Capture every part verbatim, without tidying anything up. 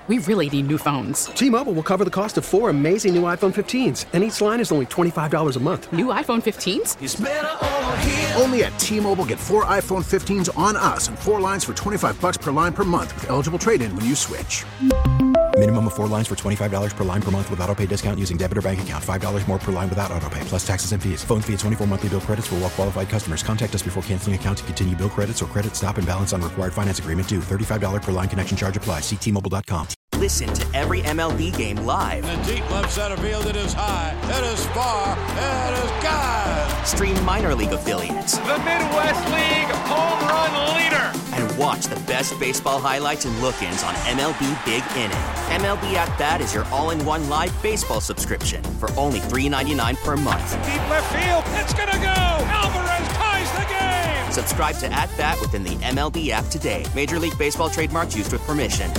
We really need new phones. T-Mobile will cover the cost of four amazing new iPhone fifteens, and each line is only twenty-five dollars a month. New iPhone fifteens? It's better over here. Only at T-Mobile, get four iPhone fifteens on us and four lines for twenty-five dollars per line per month with eligible trade-in when you switch. Minimum of four lines for twenty-five dollars per line per month with autopay discount using debit or bank account. five dollars more per line without autopay, plus taxes and fees. Phone fee at twenty-four monthly bill credits for well-qualified customers. Contact us before canceling account to continue bill credits or credit stop and balance on required finance agreement due. thirty-five dollars per line connection charge applies. See T Mobile dot com. Listen to every M L B game live. In the deep left center field, it is high, it is far, it is gone. Stream minor league affiliates. The Midwest League home run leader. And watch the best baseball highlights and look-ins on M L B Big Inning. M L B At Bat is your all-in-one live baseball subscription for only three dollars and ninety-nine cents per month. Deep left field, it's gonna go. Alvarez ties the game. Subscribe to At Bat within the M L B app today. Major League Baseball trademarks used with permission.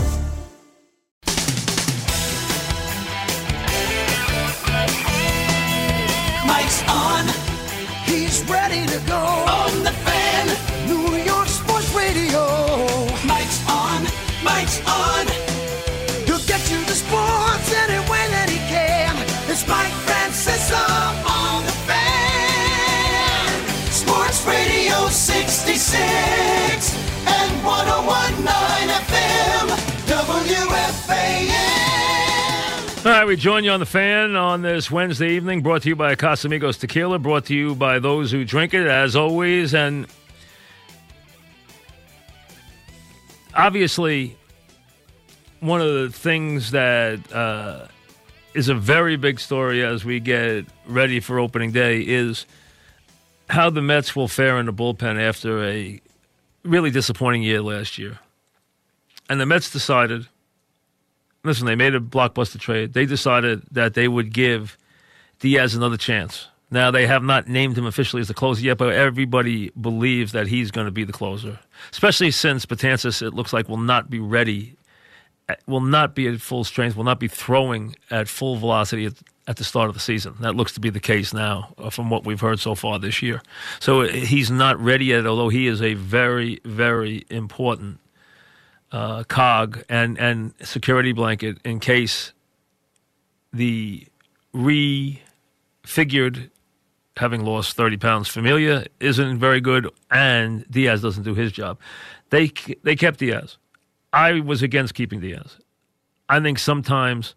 Mike's on. He's ready to go. On the Fan. New York Sports Radio. Mike's on. Mike's on. He'll get you the sports any way that he can. It's Mike Francesa on the Fan. Sports Radio sixty-six and one oh one point nine F M. W F A N. All right, we join you on the Fan on this Wednesday evening, brought to you by Casamigos Tequila, brought to you by those who drink it, as always. And obviously, one of the things that uh, is a very big story as we get ready for opening day is how the Mets will fare in the bullpen after a really disappointing year last year. And the Mets decided... Listen, they made a blockbuster trade. They decided that they would give Diaz another chance. Now, they have not named him officially as the closer yet, but everybody believes that he's going to be the closer, especially since Betances, it looks like, will not be ready, will not be at full strength, will not be throwing at full velocity at, at the start of the season. That looks to be the case now uh, from what we've heard so far this year. So he's not ready yet, although he is a very, very important Uh, cog and, and security blanket in case the refigured, having lost thirty pounds, Familia isn't very good and Diaz doesn't do his job. They they kept Diaz. I was against keeping Diaz. I think sometimes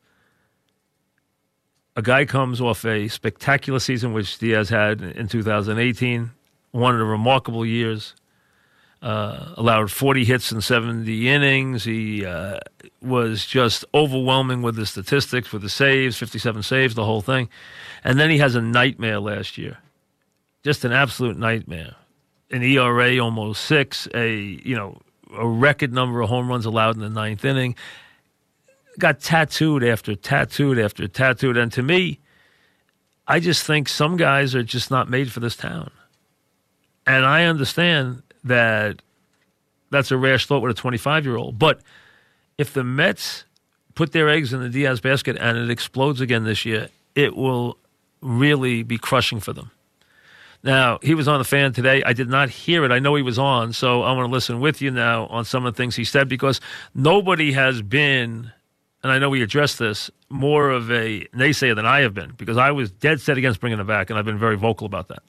a guy comes off a spectacular season, which Diaz had in two thousand eighteen, one of the remarkable years. Uh, allowed forty hits in seventy innings. He uh, was just overwhelming with the statistics, with the saves, fifty-seven saves, the whole thing. And then he has a nightmare last year. Just an absolute nightmare. An E R A almost six, a, you know, a record number of home runs allowed in the ninth inning. Got tattooed after tattooed after tattooed. And to me, I just think some guys are just not made for this town. And I understand that that's a rash thought with a twenty-five-year-old. But if the Mets put their eggs in the Diaz basket and it explodes again this year, it will really be crushing for them. Now, he was on the Fan today. I did not hear it. I know he was on, so I want to listen with you now on some of the things he said, because nobody has been, and I know we addressed this, more of a naysayer than I have been, because I was dead set against bringing him back, and I've been very vocal about that.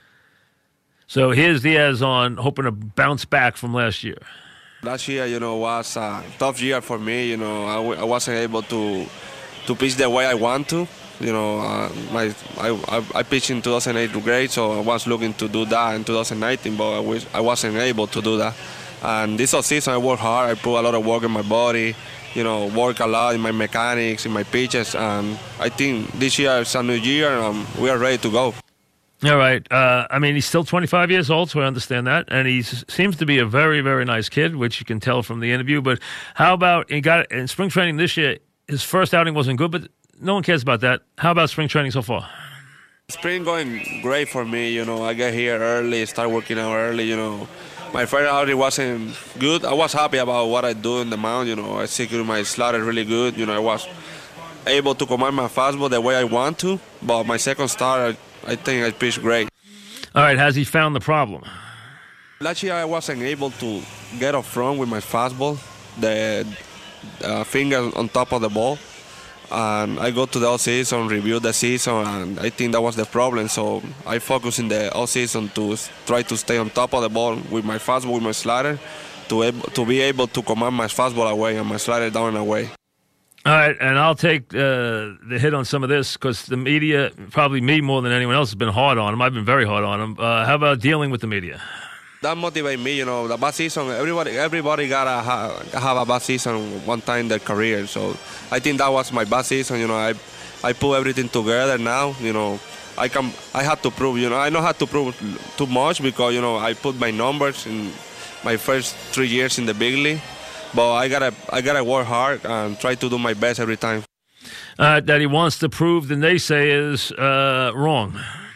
So here's Diaz on hoping to bounce back from last year. Last year, you know, was a tough year for me. You know, I, w- I wasn't able to to pitch the way I want to. You know, uh, my I, I pitched in two thousand eight great, so I was looking to do that in two thousand nineteen, but I, was, I wasn't able to do that. And this season, I worked hard. I put a lot of work in my body. You know, work a lot in my mechanics, in my pitches, and I think this year is a new year, and we are ready to go. All right. Uh, I mean, he's still twenty-five years old, so I understand that. And he seems to be a very, very nice kid, which you can tell from the interview. But how about, he got in spring training this year, his first outing wasn't good, but no one cares about that. How about spring training so far? Spring going great for me. You know, I get here early, start working out early, you know. My first outing wasn't good. I was happy about what I do in the mound. You know, I secured my slider really good. You know, I was able to command my fastball the way I want to. But my second start, I, I think I pitched great. All right, has he found the problem? Last year I wasn't able to get up front with my fastball. The uh, finger on top of the ball. And I go to the off-season, review the season, and I think that was the problem. So I focus in the off-season to try to stay on top of the ball with my fastball, with my slider, to, able, to be able to command my fastball away and my slider down and away. All right, and I'll take uh, the hit on some of this because the media, probably me more than anyone else, has been hard on him. I've been very hard on him. Uh, how about dealing with the media? That motivates me, you know, the bad season, everybody everybody got to ha- have a bad season one time in their career. So I think that was my bad season, you know. I I put everything together now, you know. I can I had to prove, you know, I don't have to prove too much because, you know, I put my numbers in my first three years in the big league. But I gotta I gotta work hard and try to do my best every time. Uh, that he wants to prove the naysayers uh, wrong.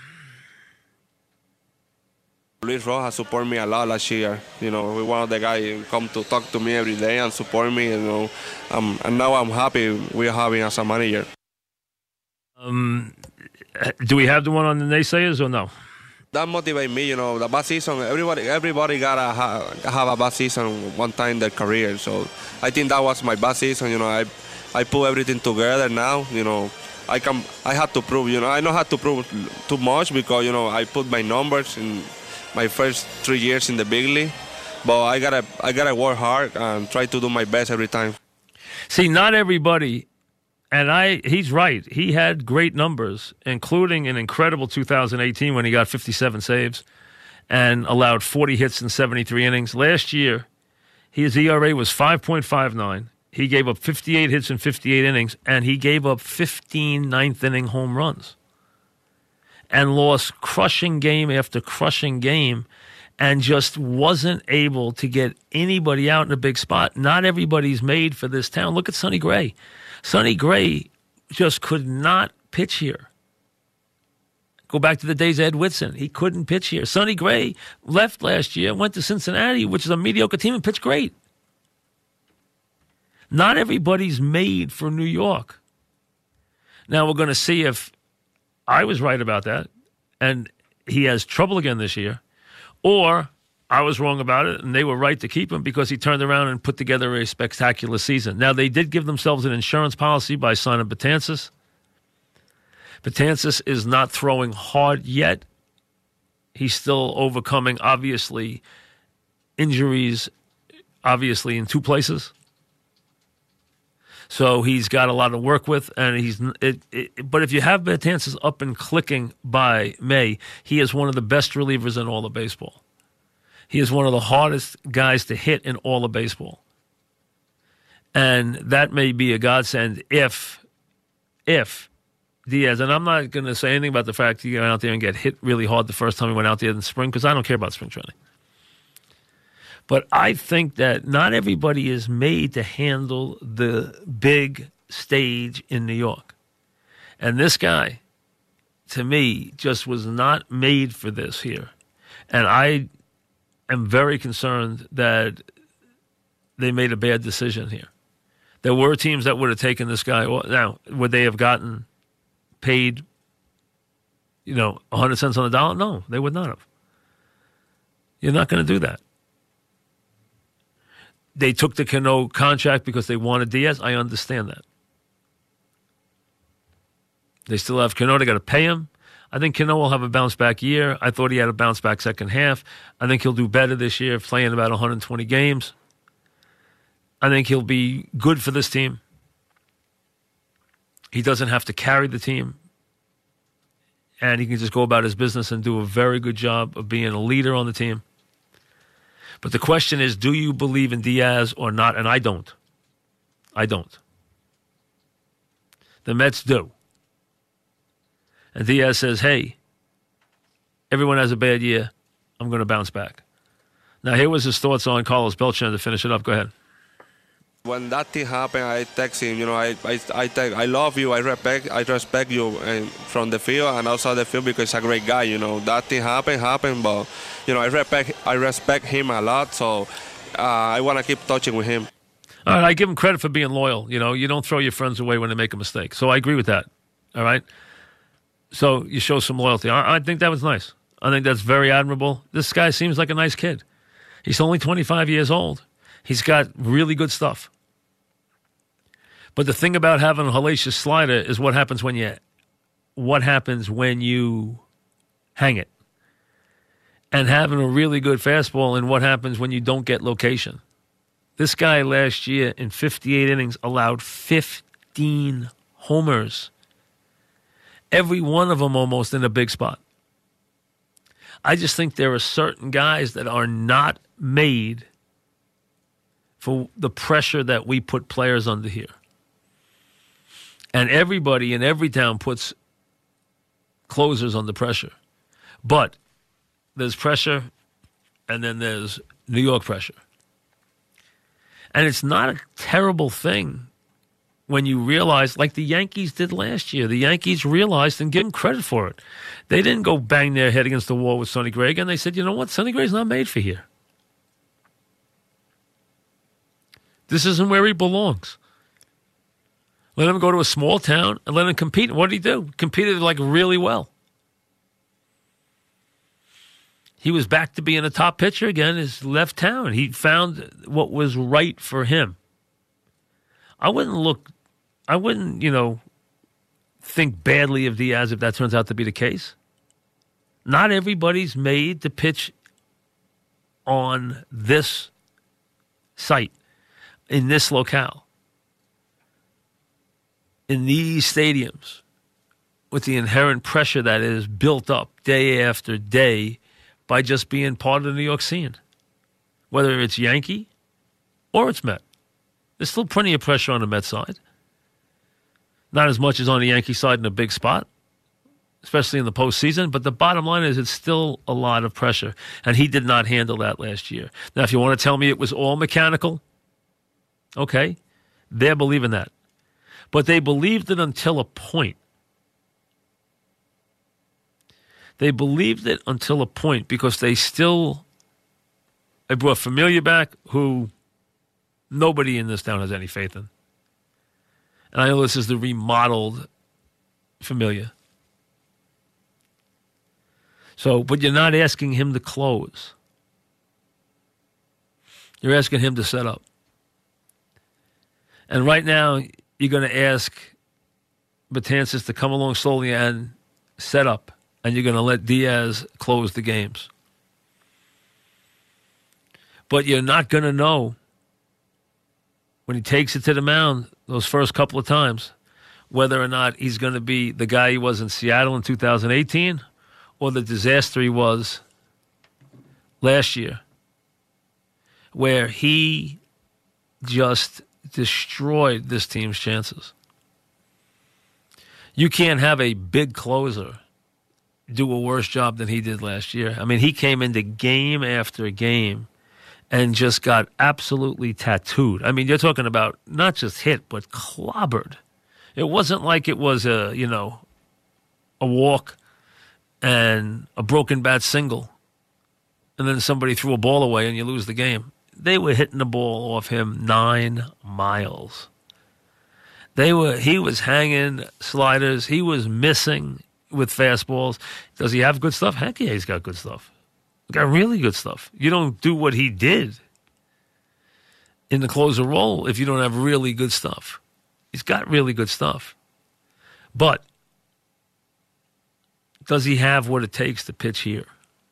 Luis Rojas supported me a lot last year. You know, one of the guys who come to talk to me every day and support me. You know, um, and now I'm happy we're having as a manager. Um, do we have the one on the naysayers or no? That motivates me. You know, the bad season. Everybody, everybody gotta ha- have a bad season one time in their career. So I think that was my bad season. You know, I I put everything together now. You know. I can I had to prove. You know, I don't have to prove too much because, you know, I put my numbers in my first three years in the big league, but I gotta I gotta work hard and try to do my best every time. See, not everybody, and I he's right. He had great numbers, including an incredible two thousand eighteen when he got fifty-seven saves and allowed forty hits in seventy-three innings. Last year, his E R A was five point five nine. He gave up fifty-eight hits in fifty-eight innings, and he gave up fifteen ninth-inning home runs. And lost crushing game after crushing game and just wasn't able to get anybody out in a big spot. Not everybody's made for this town. Look at Sonny Gray. Sonny Gray just could not pitch here. Go back to the days of Ed Whitson. He couldn't pitch here. Sonny Gray left last year, went to Cincinnati, which is a mediocre team, and pitched great. Not everybody's made for New York. Now we're going to see if I was right about that, and he has trouble again this year, or I was wrong about it, and they were right to keep him because he turned around and put together a spectacular season. Now, they did give themselves an insurance policy by signing Betances. Betances is not throwing hard yet. He's still overcoming, obviously, injuries, obviously, in two places. So he's got a lot to work with, and he's. It, it, but if you have Betances up and clicking by May, he is one of the best relievers in all of baseball. He is one of the hardest guys to hit in all of baseball, and that may be a godsend if, if Diaz. And I'm not going to say anything about the fact he went out there and get hit really hard the first time he went out there in the spring because I don't care about spring training. But I think that not everybody is made to handle the big stage in New York. And this guy, to me, just was not made for this here. And I am very concerned that they made a bad decision here. There were teams that would have taken this guy. Well, now, would they have gotten paid, you know, one hundred cents on the dollar? No, they would not have. You're not going to do that. They took the Cano contract because they wanted Diaz. I understand that. They still have Cano. They got to pay him. I think Cano will have a bounce-back year. I thought he had a bounce-back second half. I think he'll do better this year, playing about one hundred twenty games. I think he'll be good for this team. He doesn't have to carry the team. And he can just go about his business and do a very good job of being a leader on the team. But the question is, do you believe in Diaz or not? And I don't. I don't. The Mets do. And Diaz says, hey, everyone has a bad year. I'm going to bounce back. Now, here was his thoughts on Carlos Beltran to finish it up. Go ahead. When that thing happened, I text him, you know, I I I, text, I love you, I respect I respect you and from the field and outside the field because he's a great guy, you know. That thing happened, happened, but, you know, I respect I respect him a lot, so uh, I want to keep touching with him. All right, I give him credit for being loyal. You know, you don't throw your friends away when they make a mistake. So I agree with that, all right? So you show some loyalty. I, I think that was nice. I think that's very admirable. This guy seems like a nice kid. He's only twenty-five years old. He's got really good stuff. But the thing about having a hellacious slider is what happens when you what happens when you hang it. And having a really good fastball and what happens when you don't get location. This guy last year in fifty-eight innings allowed fifteen homers. Every one of them almost in a big spot. I just think there are certain guys that are not made for the pressure that we put players under here. And everybody in every town puts closers under pressure. But there's pressure, and then there's New York pressure. And it's not a terrible thing when you realize, like the Yankees did last year. The Yankees realized and give them credit for it. They didn't go bang their head against the wall with Sonny Gray, and they said, you know what, Sonny Gray's not made for here. This isn't where he belongs. Let him go to a small town and let him compete. What did he do? Competed like really well. He was back to being a top pitcher again. His left town. He found what was right for him. I wouldn't look, I wouldn't, you know, think badly of Diaz if that turns out to be the case. Not everybody's made to pitch on this site, in this locale, in these stadiums, with the inherent pressure that is built up day after day by just being part of the New York scene, whether it's Yankee or it's Met. There's still plenty of pressure on the Met side. Not as much as on the Yankee side in a big spot, especially in the postseason, but the bottom line is it's still a lot of pressure, and he did not handle that last year. Now, if you want to tell me it was all mechanical, okay, they're believing that. But they believed it until a point. They believed it until a point because they still, they brought Familia back, who nobody in this town has any faith in. And I know this is the remodeled Familia. So, but you're not asking him to close. You're asking him to set up. And right now, you're going to ask Betances to come along slowly and set up. And you're going to let Diaz close the games. But you're not going to know when he takes it to the mound those first couple of times whether or not he's going to be the guy he was in Seattle in two thousand eighteen or the disaster he was last year, where he just destroyed this team's chances. You can't have a big closer do a worse job than he did last year. I mean, he came into game after game and just got absolutely tattooed. I mean, you're talking about not just hit, but clobbered. It wasn't like it was a, you know, a walk and a broken bat single, and then somebody threw a ball away and you lose the game. They were hitting the ball off him nine miles. They were. He was hanging sliders. He was missing with fastballs. Does he have good stuff? Heck yeah, he's got good stuff. He's got really good stuff. You don't do what he did in the closer role if you don't have really good stuff. He's got really good stuff. But does he have what it takes to pitch here?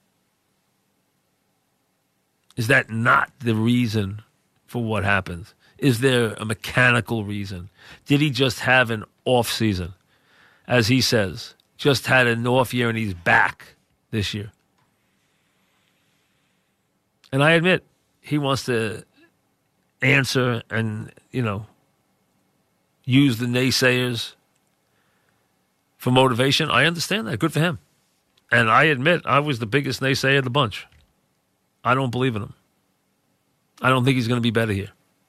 Is that not the reason for what happens? Is there a mechanical reason? Did he just have an off season? As he says, just had an off year and he's back this year. And I admit, he wants to answer and, you know, use the naysayers for motivation. I understand that. Good for him. And I admit, I was the biggest naysayer of the bunch. I don't believe in him. I don't think he's going to be better here.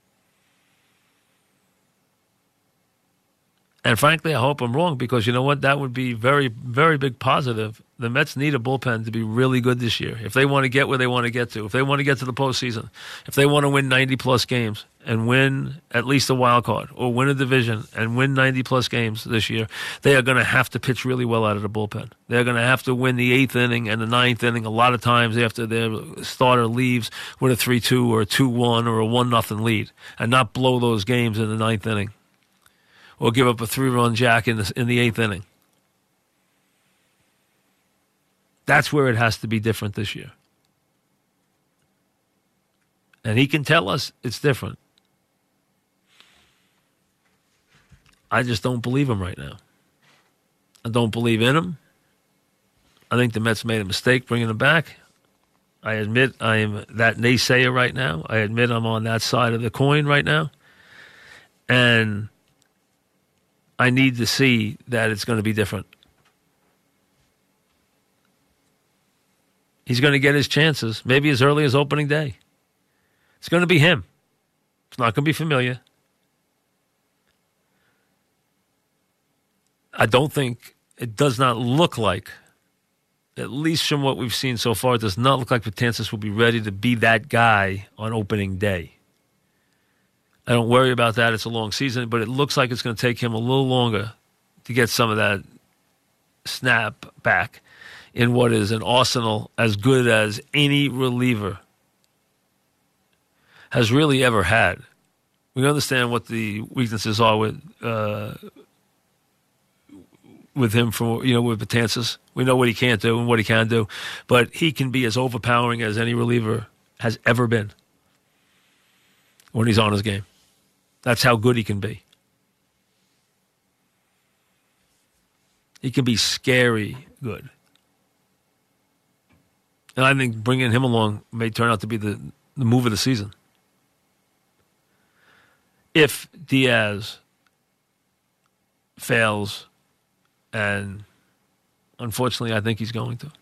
And frankly, I hope I'm wrong because you know what? That would be very, very big positive. The Mets need a bullpen to be really good this year. If they want to get where they want to get to, if they want to get to the postseason, if they want to win ninety-plus games and win at least a wild card or win a division and win ninety-plus games this year, they are going to have to pitch really well out of the bullpen. They're going to have to win the eighth inning and the ninth inning a lot of times after their starter leaves with a three two or a two one or a one nothing lead and not blow those games in the ninth inning. or give up a three-run jack in the, in the eighth inning. That's where it has to be different this year. And he can tell us it's different. I just don't believe him right now. I don't believe in him. I think the Mets made a mistake bringing him back. I admit I am that naysayer right now. I admit I'm on that side of the coin right now. And I need to see that it's going to be different. He's going to get his chances, maybe as early as opening day. It's going to be him. It's not going to be familiar. I don't think, it does not look like, at least from what we've seen so far, it does not look like Betances will be ready to be that guy on opening day. I don't worry about that. It's a long season, but it looks like it's going to take him a little longer to get some of that snap back in what is an arsenal as good as any reliever has really ever had. We understand what the weaknesses are with uh, with him for you know with Betances. We know what he can't do and what he can do, but he can be as overpowering as any reliever has ever been when he's on his game. That's how good he can be. He can be scary good. And I think bringing him along may turn out to be the, the move of the season. If Diaz fails, and unfortunately I think he's going to.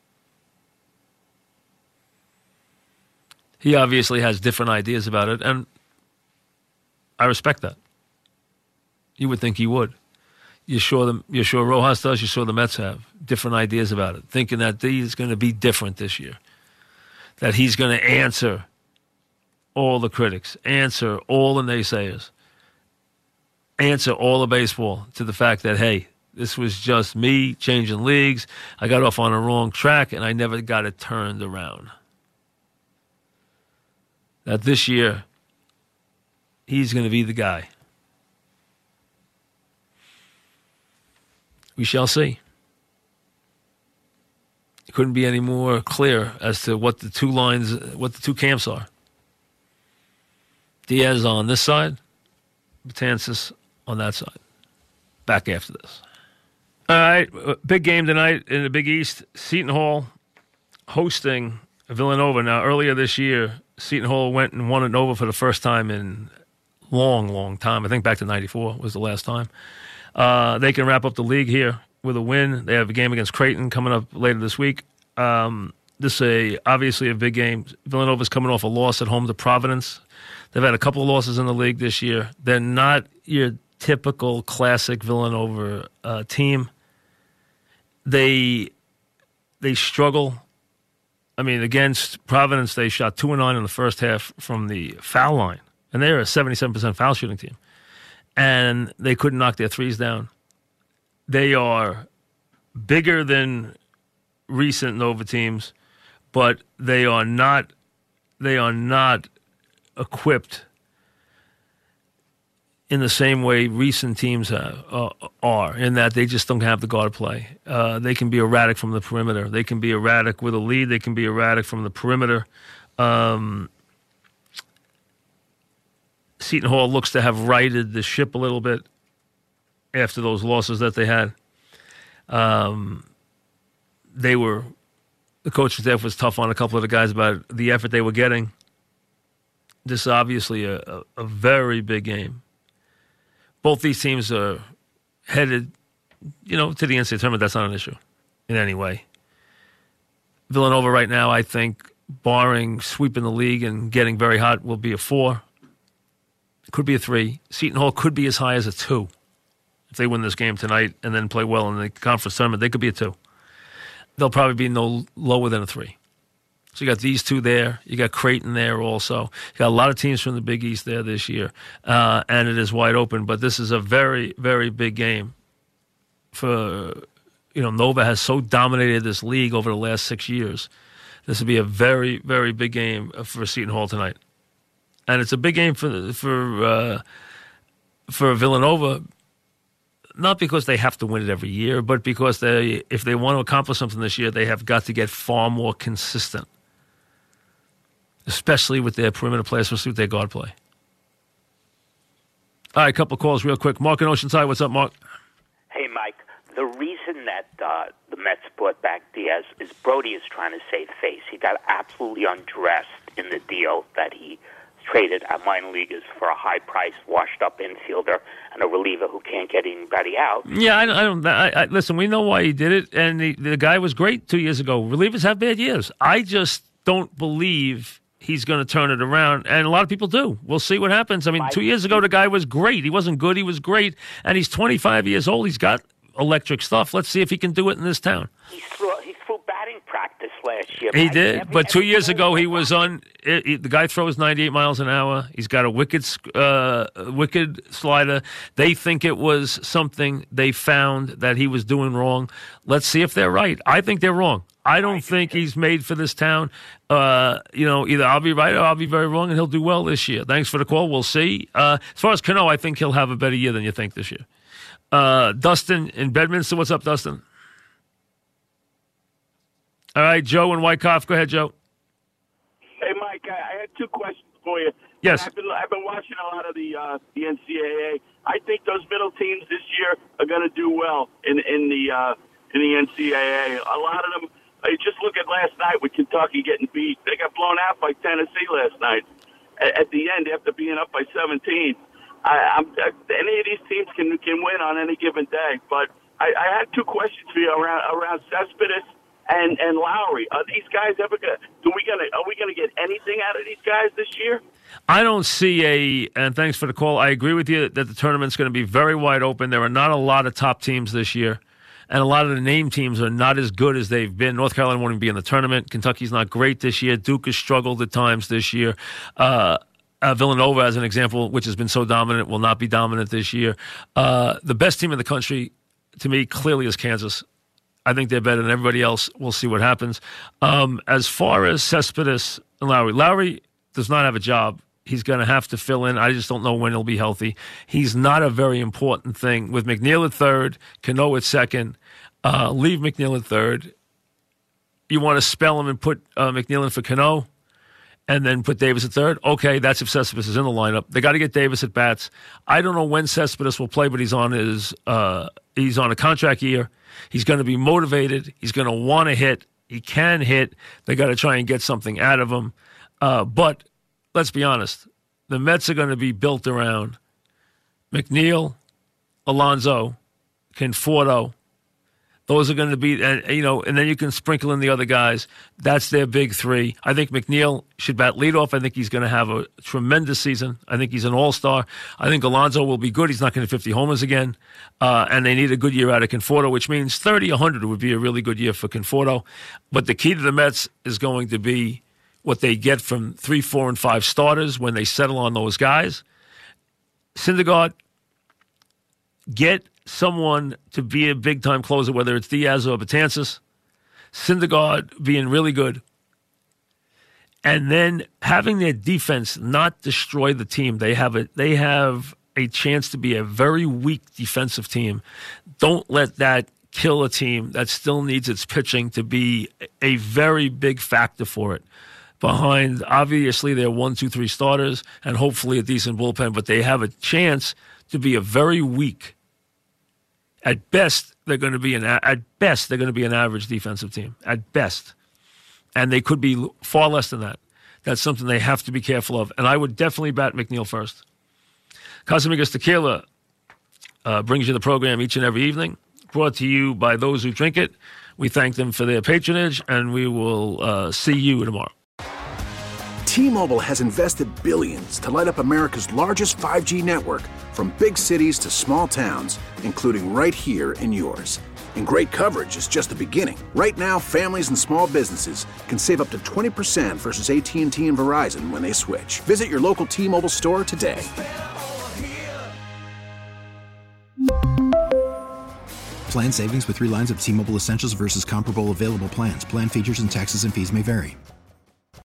He obviously has different ideas about it, and I respect that. You would think he would. You're sure, the, you're sure Rojas does, you're sure the Mets have different ideas about it, thinking that he's going to be different this year, that he's going to answer all the critics, answer all the naysayers, answer all of baseball to the fact that, hey, this was just me changing leagues. I got off on a wrong track, and I never got it turned around. That this year, he's going to be the guy. We shall see. It couldn't be any more clear as to what the two lines, what the two camps are. Diaz on this side, Betances on that side. Back after this. All right, big game tonight in the Big East. Seton Hall hosting Villanova. Now, earlier this year, Seton Hall went and won at Nova for the first time in long, long time. I think back to ninety-four was the last time. Uh, they can wrap up the league here with a win. They have a game against Creighton coming up later this week. Um, this is a, obviously a big game. Villanova's coming off a loss at home to Providence. They've had a couple of losses in the league this year. They're not your typical classic Villanova uh, team. They they struggle. I mean, against Providence, they shot two and nine in the first half from the foul line, and they're a seventy-seven percent foul shooting team. And they couldn't knock their threes down. They are bigger than recent Nova teams, but they are not they are not equipped in the same way recent teams have, uh, are, in that they just don't have the guard play. Uh, they can be erratic from the perimeter. They can be erratic with a lead. They can be erratic from the perimeter. Um, Seton Hall looks to have righted the ship a little bit after those losses that they had. Um, they were, the coaching staff was tough on a couple of the guys about the effort they were getting. This is obviously a, a, a very big game. Both these teams are headed, you know, to the N C double A tournament. That's not an issue in any way. Villanova right now, I think, barring sweeping the league and getting very hot, will be a four. Could be a three. Seton Hall could be as high as a two. If they win this game tonight and then play well in the conference tournament, they could be a two. They'll probably be no lower than a three. So you got these two there. You got Creighton there also. You got a lot of teams from the Big East there this year. Uh, and it is wide open. But this is a very, very big game for, you know, Nova has so dominated this league over the last six years. This would be a very, very big game for Seton Hall tonight. And it's a big game for for uh, for Villanova not because they have to win it every year, but because they, if they want to accomplish something this year, they have got to get far more consistent, especially with their perimeter play, especially with their guard play. All right, a couple of calls real quick. Mark in Oceanside, what's up, Mark? Hey, Mike. The reason that uh, the Mets brought back Diaz is Brody is trying to save face. He got absolutely undressed in the deal that he traded at minor leaguers for a high-priced, washed-up infielder and a reliever who can't get anybody out. Yeah, I, I don't. I, I, listen, we know why he did it, and the, the guy was great two years ago. Relievers have bad years. I just don't believe he's going to turn it around, and a lot of people do. We'll see what happens. I mean, two years ago, the guy was great. He wasn't good. He was great, and he's twenty-five years old. He's got electric stuff. Let's see if he can do it in this town. He threw, he threw batting practice last year. He Mike. did, every, but two every years ago he was on. It, it, the guy throws ninety-eight miles an hour. He's got a wicked, uh, wicked slider. They think it was something they found that he was doing wrong. Let's see if they're right. I think they're wrong. I don't think he's made for this town. Uh, you know, either I'll be right or I'll be very wrong, and he'll do well this year. Thanks for the call. We'll see. Uh, as far as Cano, I think he'll have a better year than you think this year. Uh, Dustin in Bedminster. What's up, Dustin? All right, Joe in Wyckoff. Go ahead, Joe. Hey, Mike, I, I had two questions for you. Yes. I've been, I've been watching a lot of the uh, the N C double A. I think those middle teams this year are going to do well in in the uh, in the N C double A. A lot of them. I just look at last night with Kentucky getting beat. They got blown out by Tennessee last night. At, at the end, after being up by seventeen. I, I'm, any of these teams can can win on any given day, but I, I had two questions for you around around Cespedes and, and Lowry. Are these guys ever gonna? Do we gonna? Are we gonna get anything out of these guys this year? I don't see a. And thanks for the call. I agree with you that the tournament's going to be very wide open. There are not a lot of top teams this year, and a lot of the name teams are not as good as they've been. North Carolina won't even be in the tournament. Kentucky's not great this year. Duke has struggled at times this year. Uh, Uh, Villanova, as an example, which has been so dominant, will not be dominant this year. Uh, the best team in the country, to me, clearly is Kansas. I think they're better than everybody else. We'll see what happens. Um, as far as Cespedes and Lowry, Lowry does not have a job. He's going to have to fill in. I just don't know when he'll be healthy. He's not a very important thing. With McNeil at third, Cano at second, uh, leave McNeil at third. You want to spell him and put uh, McNeil in for Cano? And then put Davis at third. Okay, that's if Cespedes is in the lineup. They got to get Davis at bats. I don't know when Cespedes will play, but he's on his uh, he's on a contract year. He's going to be motivated. He's going to want to hit. He can hit. They got to try and get something out of him. Uh, but let's be honest, the Mets are going to be built around McNeil, Alonso, Conforto. Those are going to be, and you know, and then you can sprinkle in the other guys. That's their big three. I think McNeil should bat leadoff. I think he's going to have a tremendous season. I think he's an all-star. I think Alonso will be good. He's not going to hit fifty homers again. Uh, and they need a good year out of Conforto, which means thirty, one hundred would be a really good year for Conforto. But the key to the Mets is going to be what they get from three, four, and five starters when they settle on those guys. Syndergaard, get someone to be a big-time closer, whether it's Diaz or Betances. Syndergaard being really good. And then having their defense not destroy the team. They have a, they have a chance to be a very weak defensive team. Don't let that kill a team that still needs its pitching to be a very big factor for it. Behind, obviously, their one, two, three starters and hopefully a decent bullpen, but they have a chance to be a very weak. At best, they're going to be an at best they're going to be an average defensive team. At best, and they could be far less than that. That's something they have to be careful of. And I would definitely bat McNeil first. Casamigos Tequila uh, brings you the program each and every evening. Brought to you by those who drink it. We thank them for their patronage, and we will uh, see you tomorrow. T-Mobile has invested billions to light up America's largest five G network, from big cities to small towns, including right here in yours. And great coverage is just the beginning. Right now, families and small businesses can save up to twenty percent versus A T and T and Verizon when they switch. Visit your local T-Mobile store today. Plan savings with three lines of T-Mobile Essentials versus comparable available plans. Plan features and taxes and fees may vary.